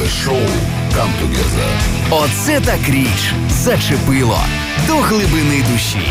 шоу «Come Together». Оце так річ. Зачепило. До глибини душі.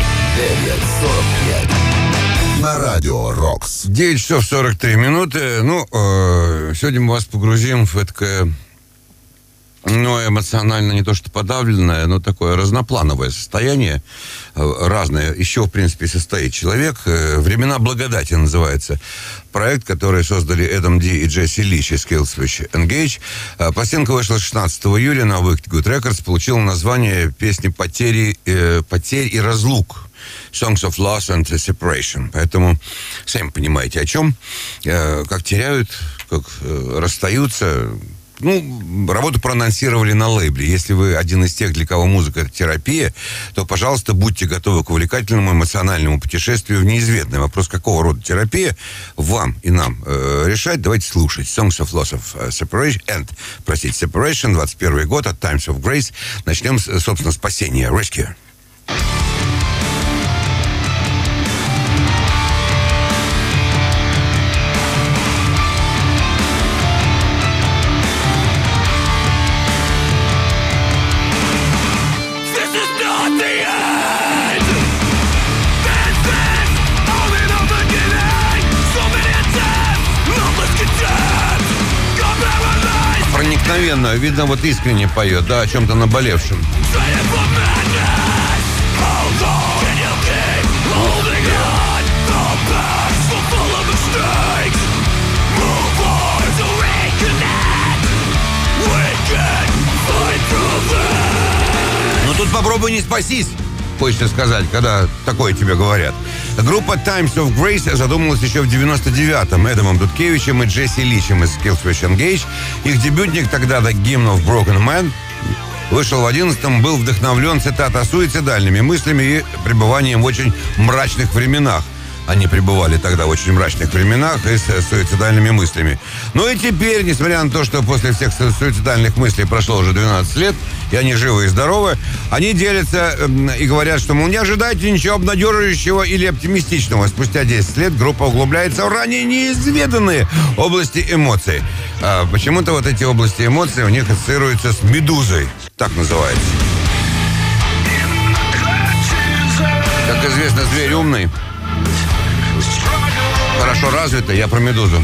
9:45 на радио «Рокс». 9 часов 43 минуты. Сегодня мы вас погрузим в такое, эмоционально не то что подавленное, но такое разноплановое состояние. Разное. Еще, в принципе, состоит человек. «Времена благодати» называется проект, который создали Эдам Ди и Джесси Лич из Killswitch Engage. Пластинка вышла 16 июля на Wicked Good Records. Получила название песни «Потерь и разлук». Songs of Loss and Separation. Поэтому сами понимаете, о чем. Как теряют, как расстаются. Работу проанонсировали на лейбле. Если вы один из тех, для кого музыка — это терапия, то, пожалуйста, будьте готовы к увлекательному эмоциональному путешествию в неизведанное. Вопрос, какого рода терапия, вам и нам решать. Давайте слушать. Songs of Loss of Separation, Separation, 21 год, от Times of Grace. Начнем, собственно, с спасения. Rescue. Проникновенно, видно, вот искренне поет, да, о чем-то наболевшем. Ну тут попробуй не спасись, хочется сказать, когда такое тебе говорят. Группа Times of Grace задумалась еще в 99-м Эдамом Дудкевичем и Джесси Личем из Killswitch Engage. Их дебютник тогда, The Hymn of Broken Man, вышел в 11-м, был вдохновлен, цитата, суицидальными мыслями и пребыванием в очень мрачных временах. Они пребывали тогда в очень мрачных временах и с суицидальными мыслями. Ну и теперь, несмотря на то, что после всех суицидальных мыслей прошло уже 12 лет, и они живы и здоровы, они делятся и говорят, что, мол, не ожидайте ничего обнадеживающего или оптимистичного. Спустя 10 лет группа углубляется в ранее неизведанные области эмоций. Почему-то вот эти области эмоций у них ассоциируются с «Медузой». Так называется. Как известно, зверь умный. Хорошо развито, я про «Медузу».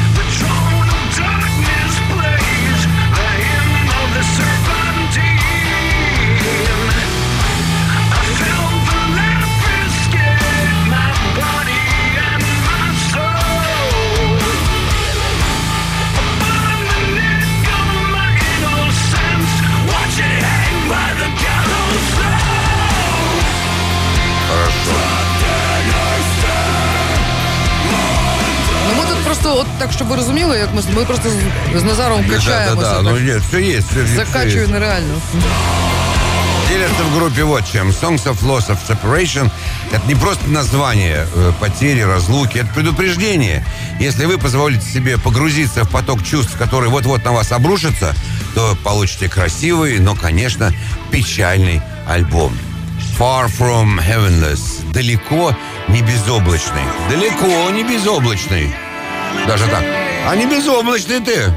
От так, щоб ви розуміли, як ми просто з Назаром качаємося. Да. Ну нет, все есть. Закачиваю нереально. Делятся в группе вот чем. Songs of Loss of Separation — это не просто название потери, разлуки, это предупреждение. Если вы позволите себе погрузиться в поток чувств, который вот-вот на вас обрушится, то получите красивый, но, конечно, печальный альбом. Far from Heavenless. Далеко не безоблачный. Далеко не безоблачный. Даже так. А не безоблачный ты.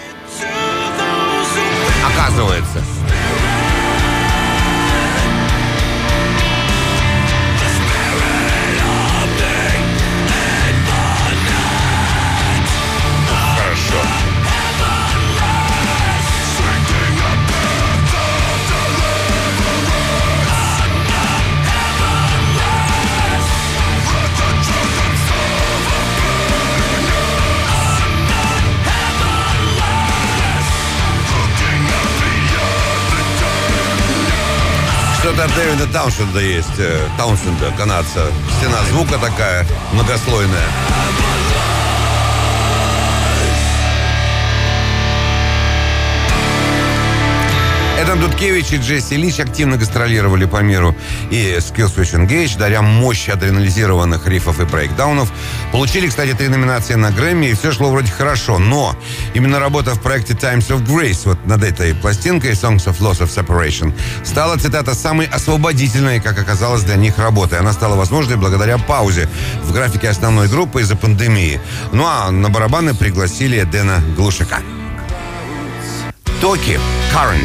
Оказывается. Хорошо. Что-то от Дэвида Таунсенда есть. Таунсенда, канадца. Стена звука такая многослойная. Эдам Дудкевич и Джесси Лич активно гастролировали по миру и с Killswitch Engage, даря мощь адренализированных рифов и брейкдаунов. Получили, кстати, 3 номинации на Грэмми, и все шло вроде хорошо. Но именно работа в проекте Times of Grace, вот над этой пластинкой Songs of Loss of Separation, стала, цитата, самой освободительной, как оказалось, для них работой. Она стала возможной благодаря паузе в графике основной группы из-за пандемии. Ну а на барабаны пригласили Дэна Глушака. Токи, Currents.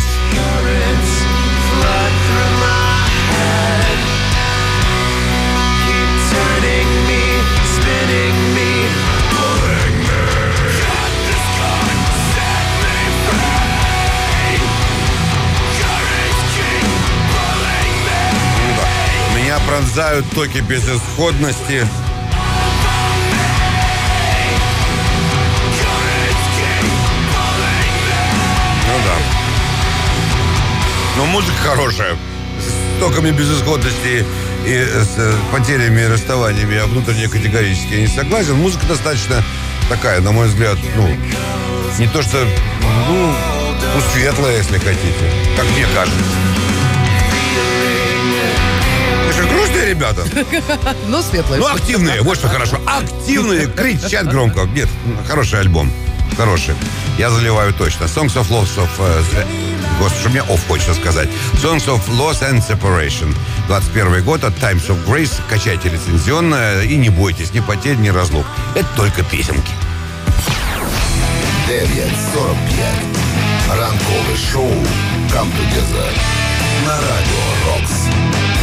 Меня пронзают токи безысходности. Ну да. Но музыка хорошая. С токами безысходности и с потерями и расставаниями я внутренне категорически не согласен. Музыка достаточно такая, на мой взгляд, не то что, светлая, если хотите. Как мне кажется. Грустные ребята. Ну, светлые. Ну, активные, вот что хорошо. Активные, кричат громко. Нет, хороший альбом. Хороший. Я заливаю точно. Songs of Loss of... Господи, мне хочется сказать. Songs of Loss and Separation. 21 год от Times of Grace. Качайте лицензионное и не бойтесь ни потерь, ни разлук. Это только песенки. 9:45. Ранкове шоу «Come Together» на Радіо Рокс.